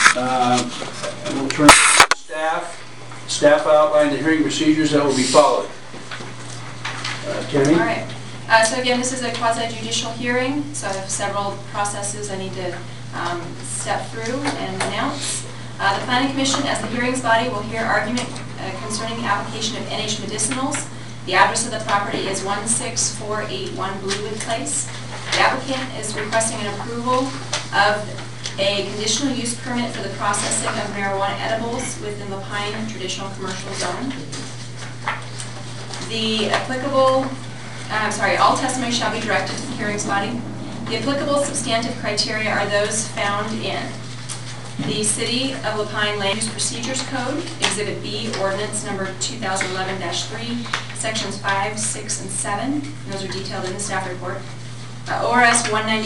And we'll turn to staff. Staff outlined the hearing procedures that will be followed. Tammy? All right. So again, this is a quasi-judicial hearing, so I have several processes I need to step through and announce. The Planning Commission, as the hearings body, will hear argument concerning the application of NH Medicinals. The address of the property is 16481 Bluewood Place. The applicant is requesting an approval of a conditional use permit for the processing of marijuana edibles within the Pine Traditional Commercial Zone. The applicable, all testimony shall be directed to the hearings body. The applicable substantive criteria are those found in the City of La Pine Land Use Procedures Code, Exhibit B, Ordinance Number 2011-3, Sections 5, 6, and 7. And those are detailed in the staff report. ORS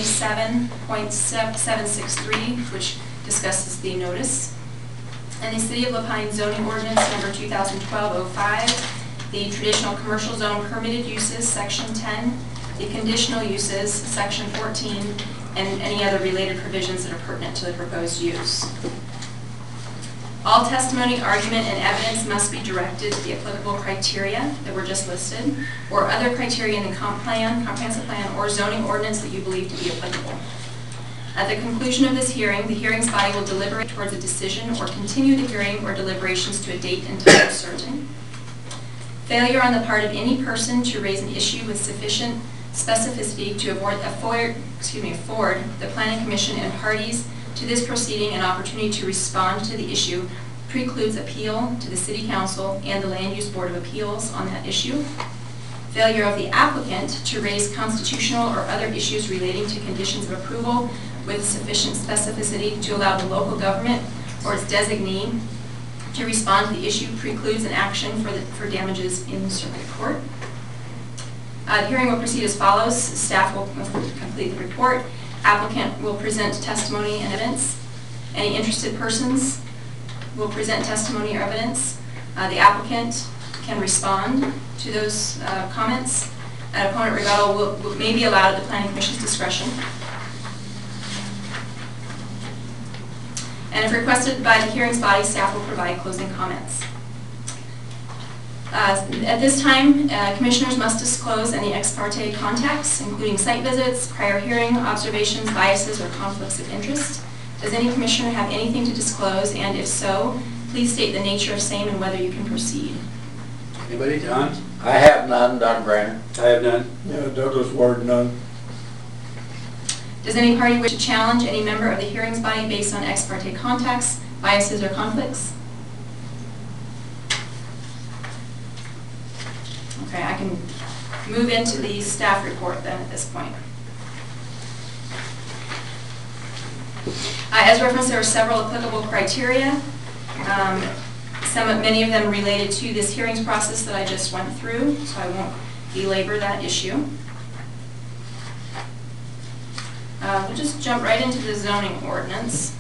197.763, which discusses the notice. And the City of La Pine Zoning Ordinance Number 2012-05, the Traditional Commercial Zone Permitted Uses, Section 10, the Conditional Uses, Section 14, and any other related provisions that are pertinent to the proposed use. All testimony, argument, and evidence must be directed to the applicable criteria that were just listed, or other criteria in the comprehensive plan, or zoning ordinance that you believe to be applicable. At the conclusion of this hearing, the hearings body will deliberate towards a decision or continue the hearing or deliberations to a date and time certain. Failure on the part of any person to raise an issue with sufficient specificity to afford the Planning Commission and parties to this proceeding an opportunity to respond to the issue precludes appeal to the City Council and the Land Use Board of Appeals on that issue. Failure of the applicant to raise constitutional or other issues relating to conditions of approval with sufficient specificity to allow the local government or its designee to respond to the issue precludes an action for damages in circuit court. The hearing will proceed as follows. Staff will complete the report. Applicant will present testimony and evidence. Any interested persons will present testimony or evidence. The applicant can respond to those comments. An opponent rebuttal may be allowed at the Planning Commission's discretion. And if requested by the hearings body, staff will provide closing comments. At this time, commissioners must disclose any ex parte contacts, including site visits, prior hearing, observations, biases, or conflicts of interest. Does any commissioner have anything to disclose, and if so, please state the nature of same and whether you can proceed. Anybody? Don? I have none. Don Branner. I have none. Yeah, Douglas Ward, none. Does any party wish to challenge any member of the hearings body based on ex parte contacts, biases, or conflicts? Okay, I can move into the staff report then at this point. As referenced, there are several applicable criteria. Many of them related to this hearings process that I just went through, so I won't belabor that issue. We'll just jump right into the zoning ordinance.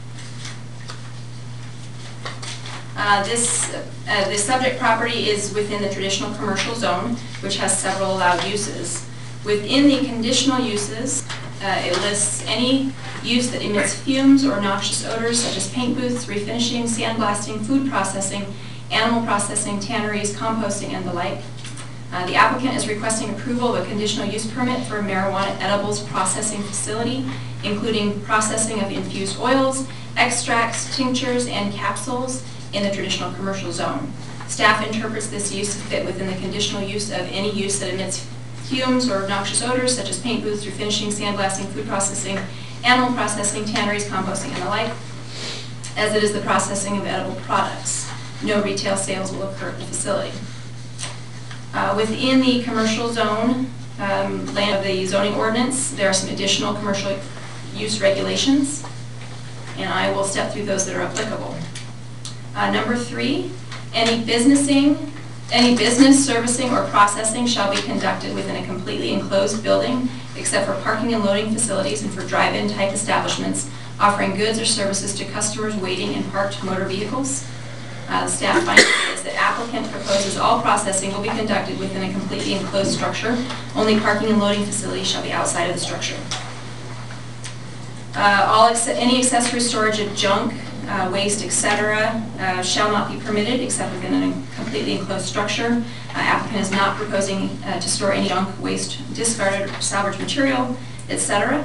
The subject property is within the traditional commercial zone, which has several allowed uses. Within the conditional uses, it lists any use that emits fumes or noxious odors such as paint booths, refinishing, sandblasting, food processing, animal processing, tanneries, composting, and the like. The applicant is requesting approval of a conditional use permit for a marijuana edibles processing facility, including processing of infused oils, extracts, tinctures, and capsules in the traditional commercial zone. Staff interprets this use to fit within the conditional use of any use that emits fumes or noxious odors such as paint booths, refinishing, sandblasting, food processing, animal processing, tanneries, composting, and the like, as it is the processing of edible products. No retail sales will occur at the facility. Within the commercial zone land of the zoning ordinance, there are some additional commercial use regulations, and I will step through those that are applicable. Number 3, any business, servicing, or processing shall be conducted within a completely enclosed building, except for parking and loading facilities and for drive-in type establishments offering goods or services to customers waiting in parked motor vehicles. The staff finding is that applicant proposes all processing will be conducted within a completely enclosed structure. Only parking and loading facilities shall be outside of the structure. Any accessory storage of junk waste, etc., shall not be permitted except within a completely enclosed structure. Applicant is not proposing to store any junk, waste, discarded, or salvaged material, etc.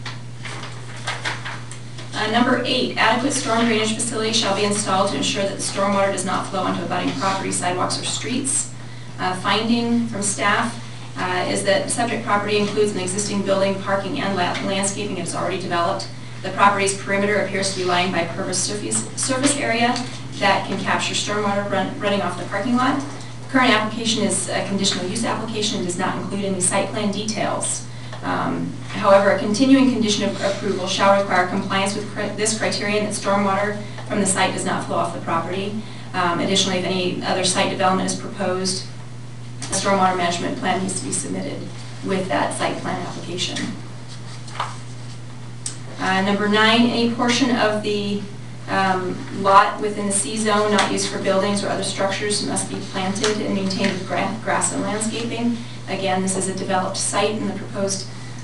Number 8, adequate storm drainage facility shall be installed to ensure that the stormwater does not flow onto abutting property, sidewalks, or streets. Finding from staff is that subject property includes an existing building, parking, and landscaping. It's already developed. The property's perimeter appears to be lined by pervious surface area that can capture stormwater running off the parking lot. Current application is a conditional use application and does not include any site plan details. However, a continuing condition of approval shall require compliance with this criterion that stormwater from the site does not flow off the property. Additionally, if any other site development is proposed, a stormwater management plan needs to be submitted with that site plan application. Number 9, any portion of the lot within the C zone not used for buildings or other structures must be planted and maintained with grass and landscaping. Again, this is a developed site, and the proposed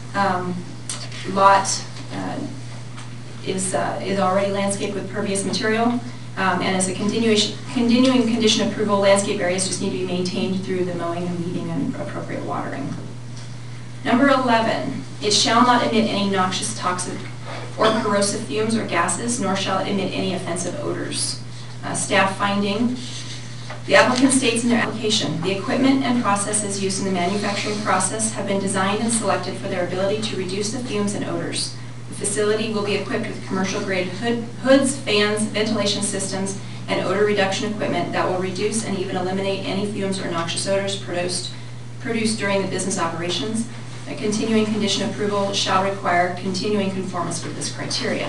lot is already landscaped with pervious material. And as a continuing condition approval, landscape areas just need to be maintained through the mowing and weeding and appropriate watering. Number 11, it shall not emit any noxious, toxic, or corrosive fumes or gases, nor shall it emit any offensive odors. Staff finding, the applicant states in their application, the equipment and processes used in the manufacturing process have been designed and selected for their ability to reduce the fumes and odors. The facility will be equipped with commercial-grade hoods, fans, ventilation systems, and odor reduction equipment that will reduce and even eliminate any fumes or noxious odors produced during the business operations. A continuing condition approval shall require continuing conformance with this criteria.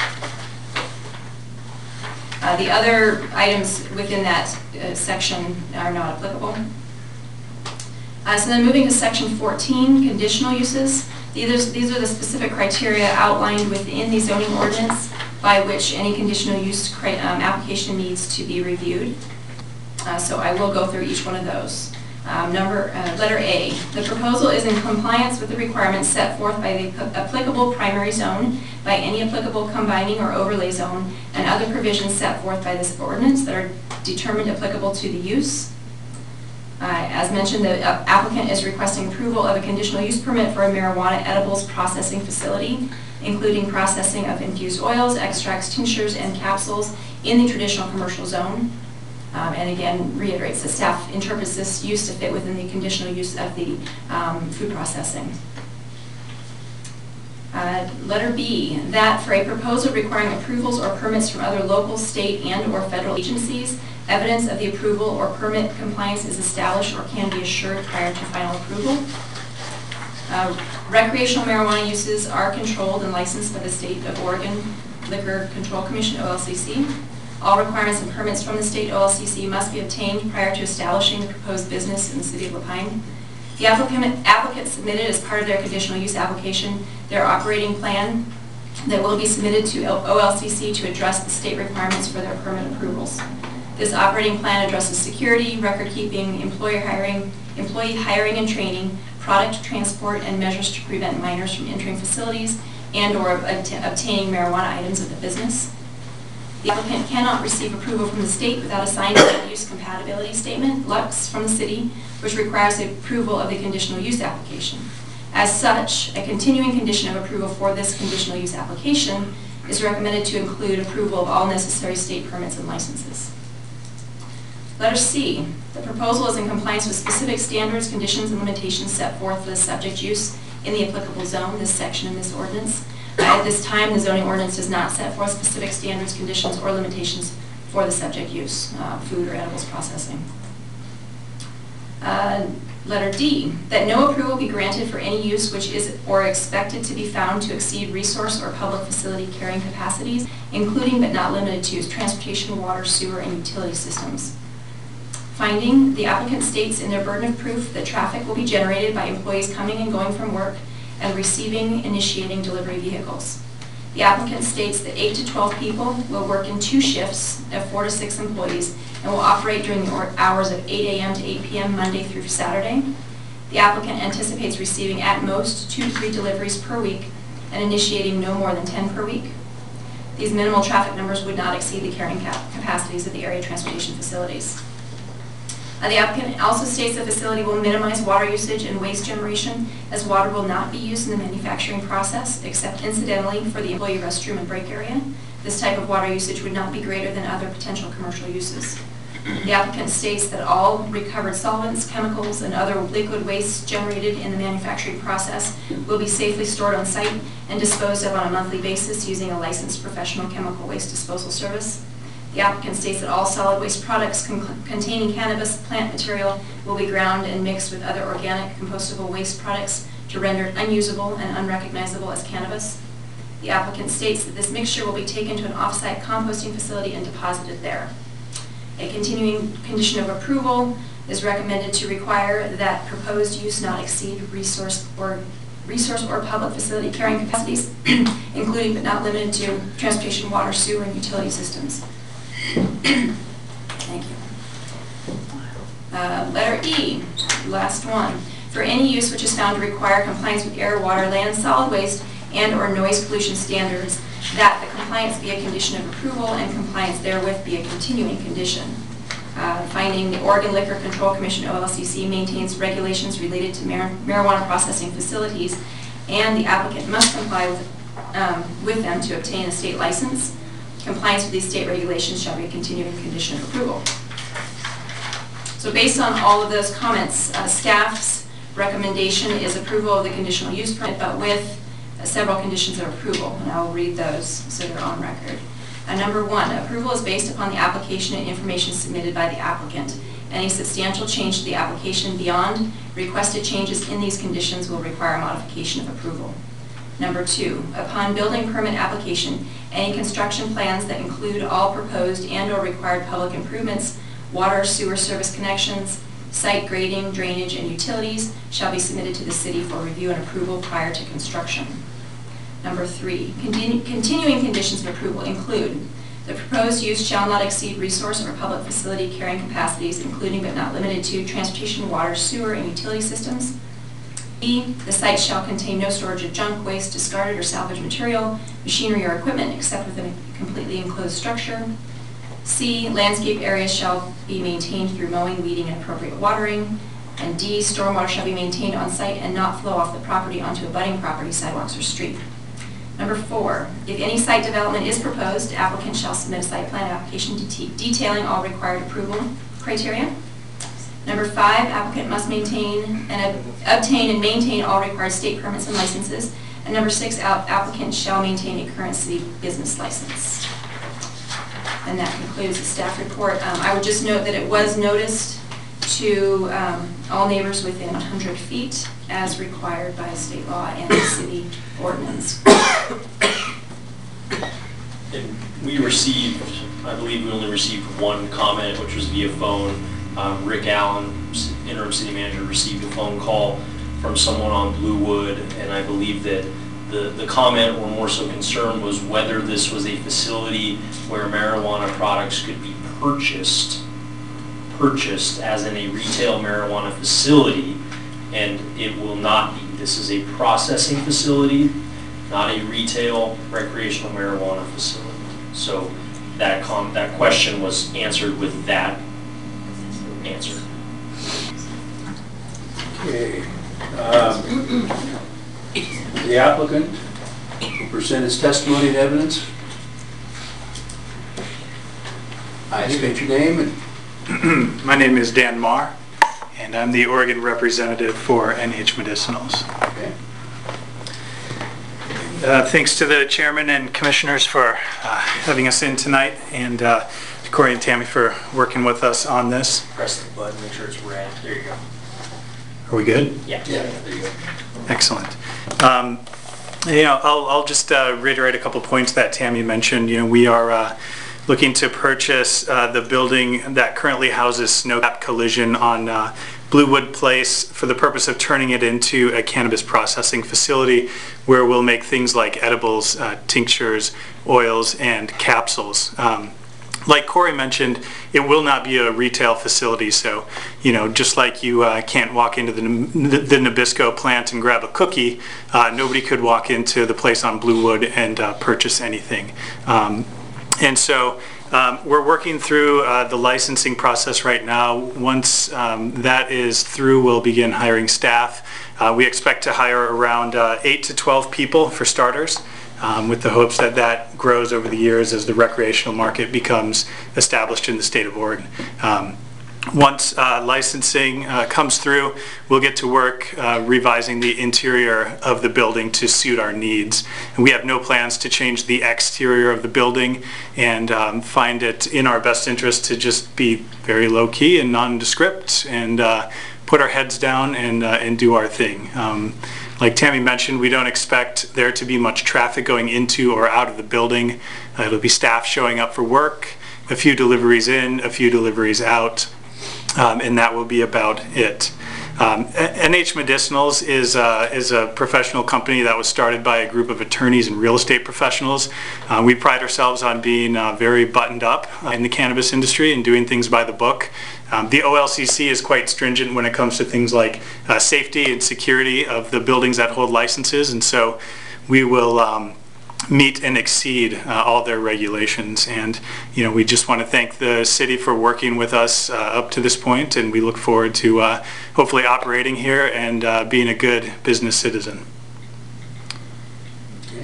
The other items within that section are not applicable. So then moving to section 14, conditional uses. These are the specific criteria outlined within the zoning ordinance by which any conditional use application needs to be reviewed. So I will go through each one of those. Letter A, the proposal is in compliance with the requirements set forth by the applicable primary zone, by any applicable combining or overlay zone, and other provisions set forth by this ordinance that are determined applicable to the use. As mentioned, the applicant is requesting approval of a conditional use permit for a marijuana edibles processing facility, including processing of infused oils, extracts, tinctures, and capsules in the traditional commercial zone. And again, reiterates that staff interprets this use to fit within the conditional use of the food processing. Letter B, that for a proposal requiring approvals or permits from other local, state, and or federal agencies, evidence of the approval or permit compliance is established or can be assured prior to final approval. Recreational marijuana uses are controlled and licensed by the State of Oregon Liquor Control Commission, OLCC. All requirements and permits from the state OLCC must be obtained prior to establishing the proposed business in the city of La Pine. The applicant submitted as part of their conditional use application their operating plan that will be submitted to OLCC to address the state requirements for their permit approvals. This operating plan addresses security, record keeping, employee hiring and training, product transport, and measures to prevent minors from entering facilities and or obtaining marijuana items of the business. The applicant cannot receive approval from the state without a signed land use compatibility statement, LUX, from the city, which requires the approval of the conditional use application. As such, a continuing condition of approval for this conditional use application is recommended to include approval of all necessary state permits and licenses. Letter C, the proposal is in compliance with specific standards, conditions, and limitations set forth for the subject use in the applicable zone, this section in this ordinance. At this time, the zoning ordinance does not set forth specific standards, conditions, or limitations for the subject use, food or edibles processing. Letter D, that no approval be granted for any use which is or expected to be found to exceed resource or public facility carrying capacities, including but not limited to transportation, water, sewer, and utility systems. Finding, the applicant states in their burden of proof that traffic will be generated by employees coming and going from work and receiving, initiating delivery vehicles. The applicant states that 8 to 12 people will work in 2 shifts of 4 to 6 employees and will operate during the hours of 8 a.m. to 8 p.m. Monday through Saturday. The applicant anticipates receiving at most 2 to 3 deliveries per week and initiating no more than 10 per week. These minimal traffic numbers would not exceed the carrying capacities of the area transportation facilities. The applicant also states the facility will minimize water usage and waste generation, as water will not be used in the manufacturing process except incidentally for the employee restroom and break area. This type of water usage would not be greater than other potential commercial uses. The applicant states that all recovered solvents, chemicals, and other liquid waste generated in the manufacturing process will be safely stored on site and disposed of on a monthly basis using a licensed professional chemical waste disposal service. The applicant states that all solid waste products containing cannabis plant material will be ground and mixed with other organic compostable waste products to render it unusable and unrecognizable as cannabis. The applicant states that this mixture will be taken to an off-site composting facility and deposited there. A continuing condition of approval is recommended to require that proposed use not exceed resource or public facility carrying capacities, including but not limited to transportation, water, sewer, and utility systems. Thank you. Letter E, last one. For any use which is found to require compliance with air, water, land, solid waste, and or noise pollution standards, that the compliance be a condition of approval and compliance therewith be a continuing condition. Finding the Oregon Liquor Control Commission, OLCC, maintains regulations related to marijuana processing facilities, and the applicant must comply with them to obtain a state license. Compliance with these state regulations shall be a continuing condition of approval. So based on all of those comments, staff's recommendation is approval of the conditional use permit, but with several conditions of approval, and I will read those so they're on record. Number one, approval is based upon the application and information submitted by the applicant. Any substantial change to the application beyond requested changes in these conditions will require a modification of approval. Number two, upon building permit application, any construction plans that include all proposed and or required public improvements, water, sewer service connections, site grading, drainage, and utilities shall be submitted to the city for review and approval prior to construction. Number three, continuing conditions of approval include the proposed use shall not exceed resource or public facility carrying capacities, including but not limited to transportation, water, sewer, and utility systems. B, the site shall contain no storage of junk, waste, discarded, or salvaged material, machinery, or equipment except within a completely enclosed structure. C, landscape areas shall be maintained through mowing, weeding, and appropriate watering. And D, stormwater shall be maintained on site and not flow off the property onto abutting property, sidewalks, or street. Number four, if any site development is proposed, applicant shall submit a site plan application detailing all required approval criteria. Number five, applicant must obtain and maintain all required state permits and licenses. And number six, applicant shall maintain a current city business license. And that concludes the staff report. I would just note that it was noticed to all neighbors within 100 feet as required by state law and the city ordinance. And we received, I believe we only received one comment, which was via phone. Rick Allen, interim city manager, received a phone call from someone on Bluewood, and I believe that the comment or more so concern was whether this was a facility where marijuana products could be purchased as in a retail marijuana facility, and it will not be. This is a processing facility, not a retail recreational marijuana facility. So that question was answered with that answer. Okay. The applicant will present his testimony and evidence. I state your name. And my name is Dan Marr, and I'm the Oregon representative for NH Medicinals. Okay. Thanks to the chairman and commissioners for having us in tonight, and Corey and Tammy for working with us on this. Press the button, make sure it's red. There you go. Are we good? Yeah. There you go. Excellent. I'll just reiterate a couple points that Tammy mentioned. We are looking to purchase the building that currently houses Snowcap Collision on Bluewood Place for the purpose of turning it into a cannabis processing facility where we'll make things like edibles, tinctures, oils, and capsules. Like Corey mentioned, it will not be a retail facility, so, just like you can't walk into the Nabisco plant and grab a cookie, nobody could walk into the place on Bluewood and purchase anything. And so we're working through the licensing process right now. Once that is through, we'll begin hiring staff. We expect to hire around 8 to 12 people for starters, with the hopes that that grows over the years as the recreational market becomes established in the state of Oregon. Once licensing comes through, we'll get to work revising the interior of the building to suit our needs. And we have no plans to change the exterior of the building, and find it in our best interest to just be very low-key and nondescript and put our heads down and do our thing. Like Tammy mentioned, we don't expect there to be much traffic going into or out of the building. It'll be staff showing up for work, a few deliveries in, a few deliveries out, and that will be about it. NH Medicinals is a professional company that was started by a group of attorneys and real estate professionals. We pride ourselves on being very buttoned up in the cannabis industry and doing things by the book. The OLCC is quite stringent when it comes to things like safety and security of the buildings that hold licenses, and so we will meet and exceed all their regulations. And we just want to thank the city for working with us up to this point, and we look forward to hopefully operating here and being a good business citizen. Okay.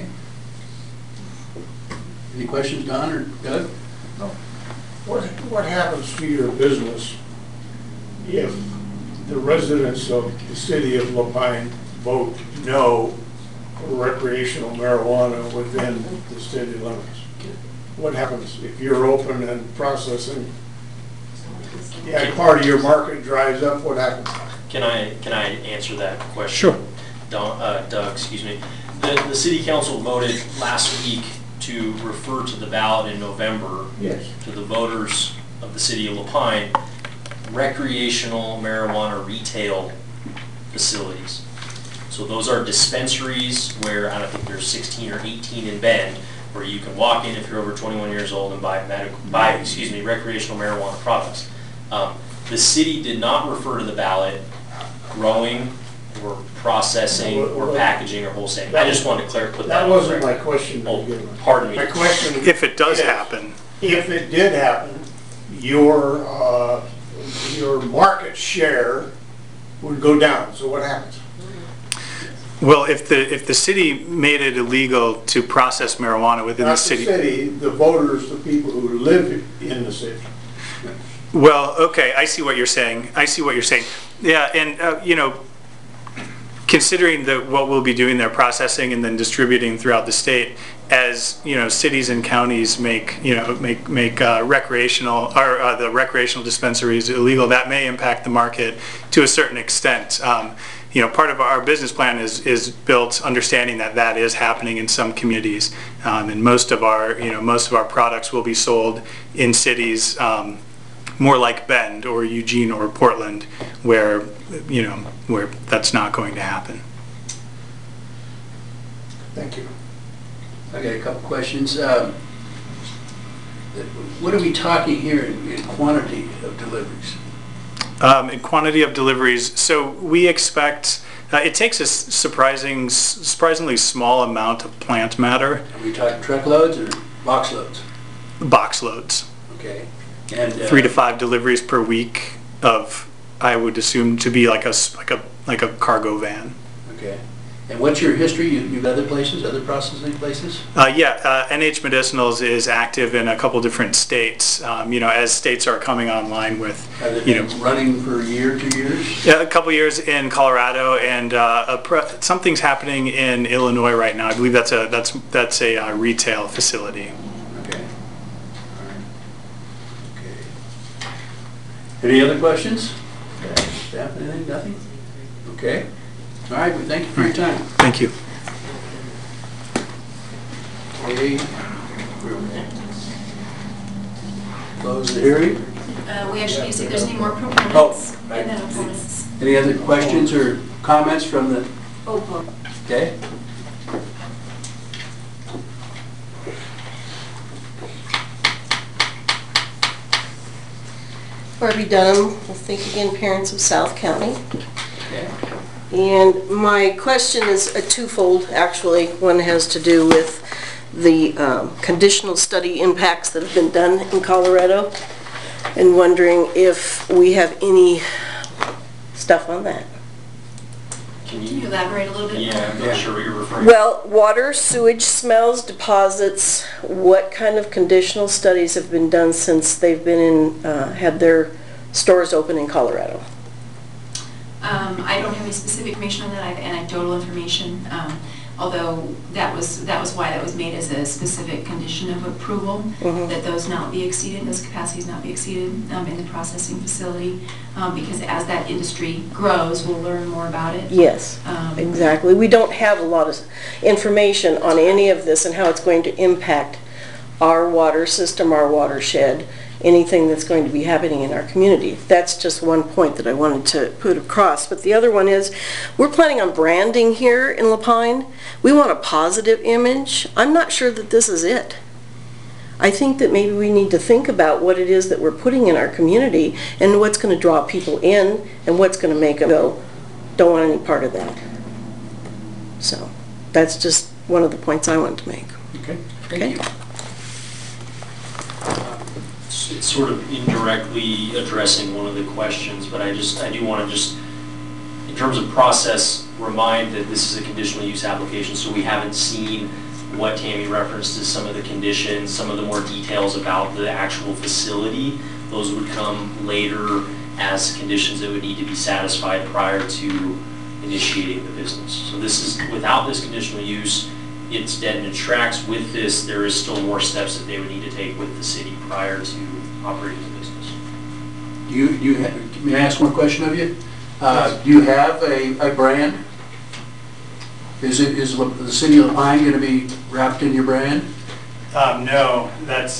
Any questions, Don or Doug? What happens to your business if the residents of the city of La Pine vote no for recreational marijuana within the city limits? What happens if you're open and processing? Yeah, part of your market dries up, what happens? Can I answer that question? Sure. Doug, excuse me. The city council voted last week to refer to the ballot in November to the voters of the city of La Pine recreational marijuana retail facilities. So those are dispensaries where, I don't think there's 16 or 18 in Bend, where you can walk in if you're over 21 years old and buy recreational marijuana products. The city did not refer to the ballot growing or processing or packaging or wholesaling. I just wanted to put that. That wasn't my question to begin with. Pardon me. My question. If it does happen. If it did happen, your market share would go down. So what happens? Well, if the city made it illegal to process marijuana within Not the city. the city, the voters, the people who live in the city. Well, okay, I see what you're saying. Yeah, and considering what we'll be doing there, processing and then distributing throughout the state, as cities and counties make recreational or the recreational dispensaries illegal, that may impact the market to a certain extent. Part of our business plan is built understanding that is happening in some communities, and most of our products will be sold in cities more like Bend or Eugene or Portland, where that's not going to happen. Thank you. I got a couple questions. What are we talking here in quantity of deliveries? In quantity of deliveries, so we expect it takes a surprisingly small amount of plant matter. Are we talking truckloads or box loads? Box loads. Okay. And 3 to 5 deliveries per week of, I would assume to be like a cargo van. Okay. And what's your history? You've other places, other processing places? NH Medicinals is active in a couple different states. As states are coming online with, Have they been running for a year, 2 years? Yeah, a couple years in Colorado, and something's happening in Illinois right now. I believe that's a retail facility. Okay. All right. Okay. Any other questions? Staff, anything? Nothing? Okay. All right, well, thank you for your time. Thank you. Okay. Close the hearing. We actually see if there's any more proponents and then opponents. Any other questions or comments from the, Oh, okay? Barbie Dunham, with Think Again Parents of South County. Okay. And my question is a twofold, actually. One has to do with the conditional study impacts that have been done in Colorado, and wondering if we have any stuff on that. Can Can you you? elaborate a little bit? Yeah, I'm Yeah. not sure what you're referring to. Well, water, sewage smells, deposits, what kind of conditional studies have been done since they've been in, had their stores open in Colorado? I don't have any specific information on that. I have anecdotal information, although that was why that was made as a specific condition of approval, that those not be exceeded, those capacities not be exceeded in the processing facility, because as that industry grows, we'll learn more about it. Yes, exactly. We don't have a lot of information on any of this and how it's going to impact our water system, our watershed, anything that's going to be happening in our community. That's just one point that I wanted to put across. But the other one is, we're planning on branding here in La Pine. We want a positive image. I'm not sure that this is it. I think that maybe we need to think about what it is that we're putting in our community and what's going to draw people in and what's going to make them go, don't want any part of that. So that's just one of the points I wanted to make. Okay. Okay. Thank you. It's sort of indirectly addressing one of the questions, but I do want to just, in terms of process, remind that this is a conditional use application, so we haven't seen what Tammy referenced as some of the conditions, some of the more details about the actual facility. Those would come later as conditions that would need to be satisfied prior to initiating the business. So this is, without this conditional use, it's dead in its tracks. With this, there is still more steps that they would need to take with the city prior to operating the business. May I ask one question of you? Do you have a brand? Is the city of La Pine going to be wrapped in your brand? No, that's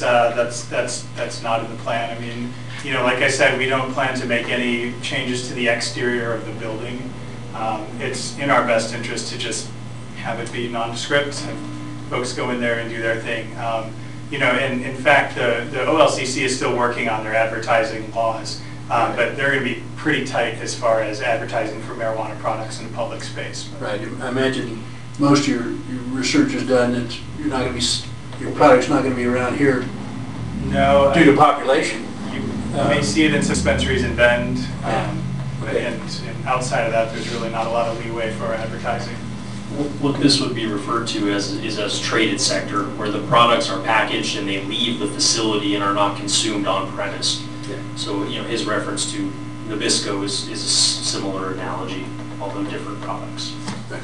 not in the plan. I mean, you know, like I said, we don't plan to make any changes to the exterior of the building. It's in our best interest to just have it be nondescript and folks go in there and do their thing. You know, and in fact, the OLCC is still working on their advertising laws, but they're going to be pretty tight as far as advertising for marijuana products in the public space. Right. I imagine most of your research is done that you're not going to be, your product's not going to be around here No, due to population. you may see it in dispensaries in Bend, Okay. and outside of that, there's really not a lot of leeway for advertising. What this would be referred to as is as traded sector, where the products are packaged and they leave the facility and are not consumed on premise. Yeah. So, you know, his reference to Nabisco is a similar analogy, although different products. Right.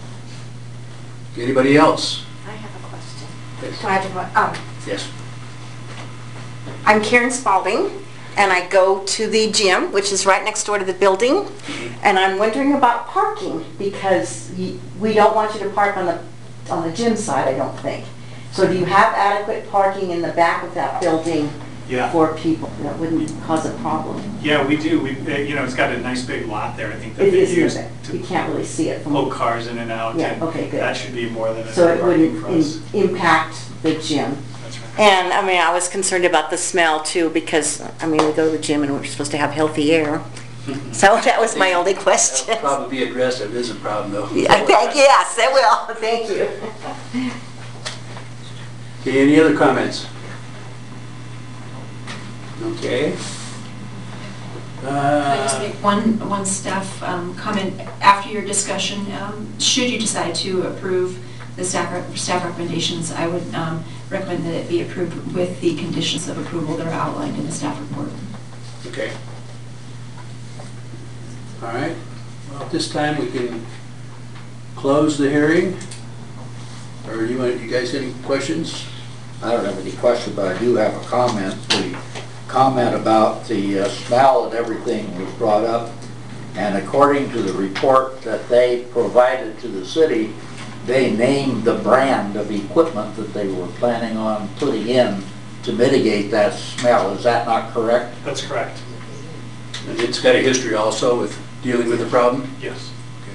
Anybody else? I have a question. Yes. Do I have to, Yes. I'm Karen Spalding, and I go to the gym, which is right next door to the building, and I'm wondering about parking, because we don't want you to park on the gym side, I don't think. So do you have adequate parking in the back of that building Yeah. for people? That wouldn't cause a problem. Yeah, we do. You know, it's got a nice big lot there, I think, that It they is use near there. to You can't really see it pull from, cars in and out. Yeah, and okay, good. That should be more than so enough it parking wouldn't for us. impact the gym. That's right. And, I mean, I was concerned about the smell too, because, I mean, we go to the gym and we're supposed to have healthy air. So that was my only question. That'll probably be addressed. It is a problem, though. Yeah, yes, it will, thank you. Okay, any other comments? Okay. Can I just make one staff comment after your discussion? Should you decide to approve the staff recommendations, I would recommend that it be approved with the conditions of approval that are outlined in the staff report. Okay. All right. Well, at this time, we can close the hearing. Or you guys any questions? I don't have any question, but I do have a comment. The comment about the smell and everything was brought up, and according to the report that they provided to the city, they named the brand of equipment that they were planning on putting in to mitigate that smell. Is that not correct? That's correct. And it's got a history also with dealing with the problem. Yes.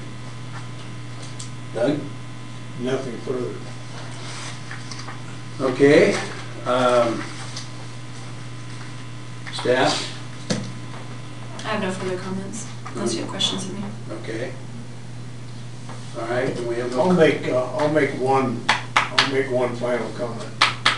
Doug? Nothing further. Okay. Staff? have no further comments, unless you have questions of me. Okay. All right, and we have I'll no... make one final comment.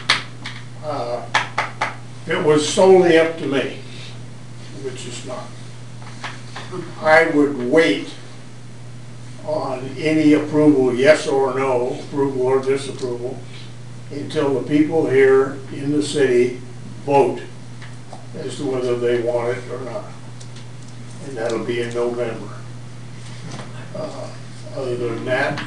If it was solely up to me, which is not, I would wait on any approval, yes or no, approval or disapproval, until the people here in the city vote as to whether they want it or not. And that'll be in November. Other than that,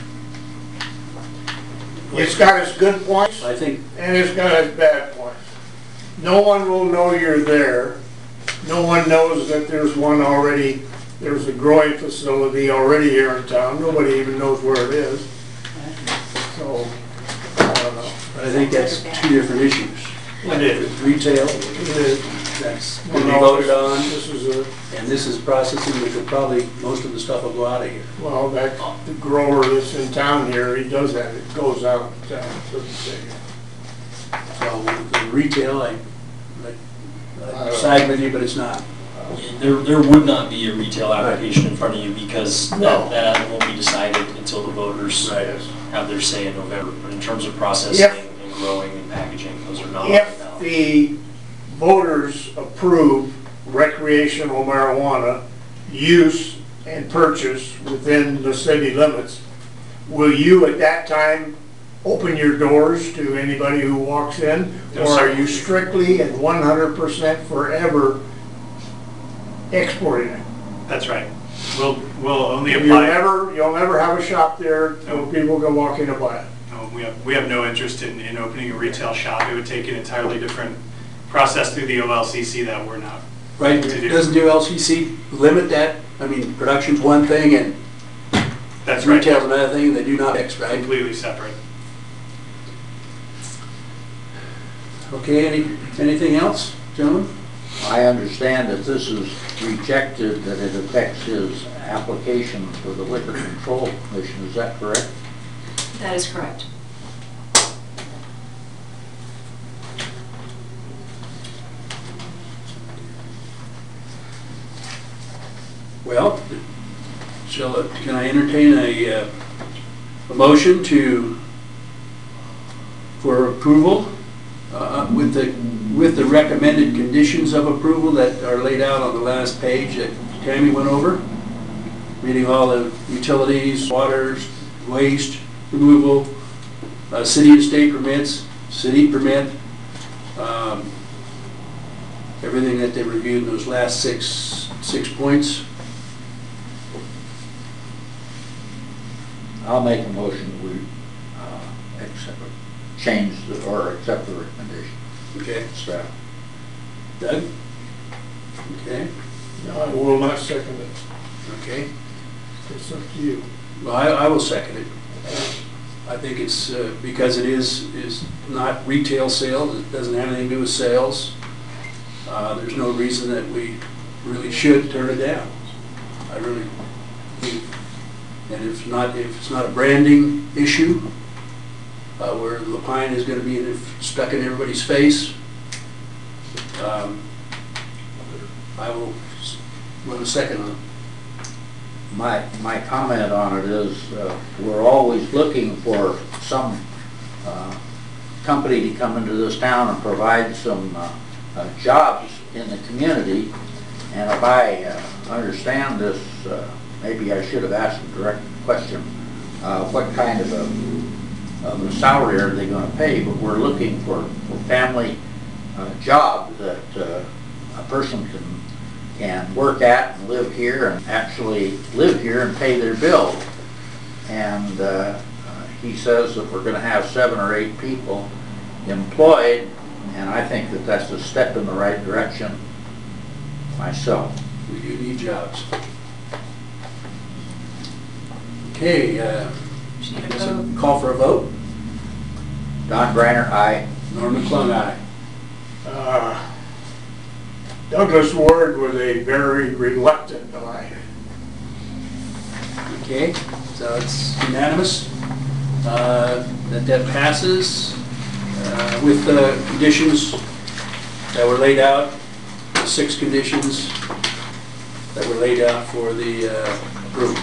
it's got its good points I think, and it's got its bad points. No one will know you're there. No one knows that there's one already, there's a growing facility already here in town. Nobody even knows where it is. So, I don't know. but I think that's two different issues. It is. Retail, It is. that's Well, going to be no, voted on, This is a, and this is processing, which will probably, most of the stuff will go out of here. well, that, the grower that's in town here, he does that. It goes out of town, doesn't stay here. So the retail, I side with you, but it's not. There would not be a retail application in front of you because No. that won't be decided until the voters Right. have their say in November. But in terms of processing Yep. and growing and packaging, those are not on the If ballot. the voters approve recreational marijuana use and purchase within the city limits, will you at that time open your doors to anybody who walks in? No, Or sir. are you strictly and 100% forever exporting it? That's right. We'll only You'll apply. never have a shop there No. where people go walk in and buy it? No, we have no interest in opening a retail shop. It would take an entirely different process through the OLCC that we're not. Right, To do. doesn't do LCC limit that? I mean, production's one thing and That's right. retail's another thing, they do not mix, right? Completely separate. Okay, anything else, gentlemen? I understand that this is rejected, that it affects his application for the Liquor Control Commission, is that correct? That is correct. Well, can I entertain a motion for approval with the recommended conditions of approval that are laid out on the last page that Tammy went over? Reading all the utilities, waters, waste removal, city and state permits, city permit, everything that they reviewed in those last six points. I'll make a motion that we accept the recommendation. Okay. Staff. Doug? Okay, No, I will not second it. okay. It's up to you. Well, I will second it. I think it's, because it is not retail sales, it doesn't have anything to do with sales. There's no reason that we really should turn it down. I really think, and if it's not a branding issue, where Lapine is gonna be stuck in everybody's face, I will run a second on it. My comment on it is, we're always looking for some company to come into this town and provide some jobs in the community. And if I understand this, maybe I should have asked a direct question, what kind of a salary are they going to pay? But we're looking for family job that a person can work at and live here and actually live here and pay their bills. And he says that we're going to have 7 or 8 people employed, and I think that that's a step in the right direction myself. We do need jobs. Okay, Should need a guess I'll vote. call for a vote. Don Greiner, aye. Norman Klung, aye. Douglas Ward with a very reluctant aye. Okay, so it's unanimous that passes with the conditions that were laid out, the 6 conditions that were laid out for the room.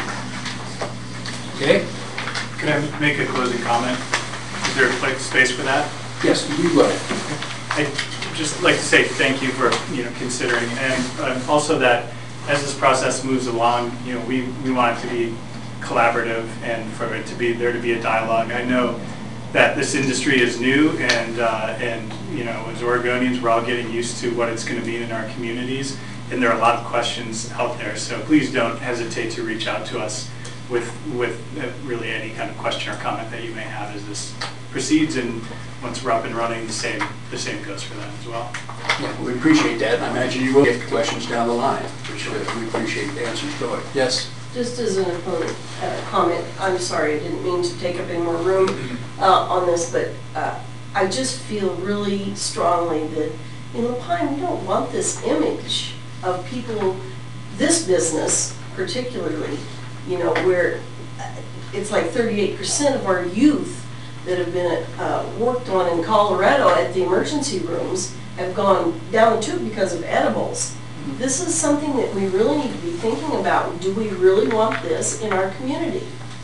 Okay? Can I make a closing comment? Is there space for that? Yes, you go ahead. I'd just like to say thank you for, considering, and also that as this process moves along, we want it to be collaborative and for it to be, there to be a dialogue. I know that this industry is new and as Oregonians, we're all getting used to what it's going to mean in our communities, and there are a lot of questions out there, so please don't hesitate to reach out to us with really any kind of question or comment that you may have as this proceeds, and once we're up and running, the same goes for them as well. Yeah, we appreciate that, and I imagine you will get questions down the line, which we appreciate the answers to it. Yes? Just as an opponent comment, I'm sorry, I didn't mean to take up any more room on this, but I just feel really strongly that in La Pine, we don't want this image of people, this business particularly, where it's like 38% of our youth that have been worked on in Colorado at the emergency rooms have gone down the tube because of edibles. This is something that we really need to be thinking about. Do we really want this in our community?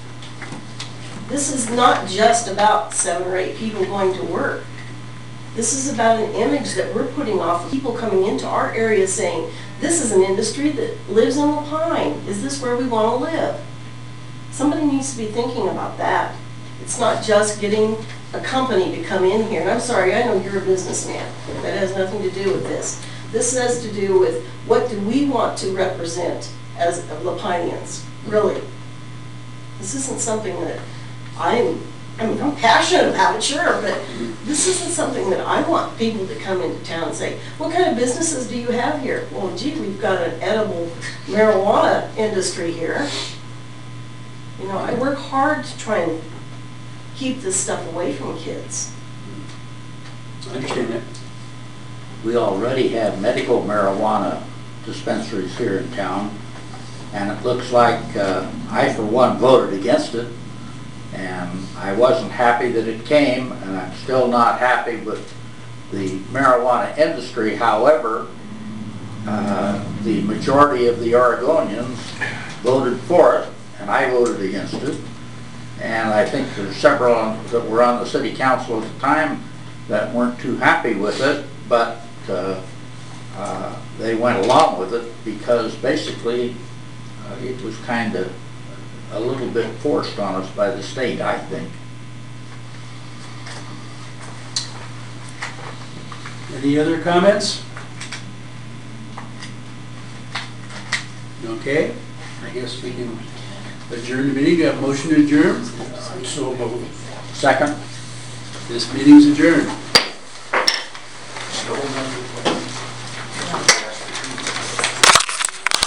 This is not just about 7 or 8 people going to work. This is about an image that we're putting off of people coming into our area saying, this is an industry that lives in La Pine. Is this where we want to live? Somebody needs to be thinking about that. It's not just getting a company to come in here. And I'm sorry, I know you're a businessman. That has nothing to do with this. This has to do with what do we want to represent as La Pineans, really. This isn't something that I'm passionate about it, sure, but this isn't something that I want people to come into town and say, what kind of businesses do you have here? Well, gee, we've got an edible marijuana industry here. I work hard to try and keep this stuff away from kids. I understand that. We already have medical marijuana dispensaries here in town, and it looks like I, for one, voted against it, and I wasn't happy that it came, and I'm still not happy with the marijuana industry. However, the majority of the Oregonians voted for it, and I voted against it, and I think there's several that were on the city council at the time that weren't too happy with it, but they went along with it because basically it was kind of a little bit forced on us by the state, I think. Any other comments? Okay, I guess we can adjourn the meeting. You have a motion to adjourn? So moved. Second? This meeting is adjourned.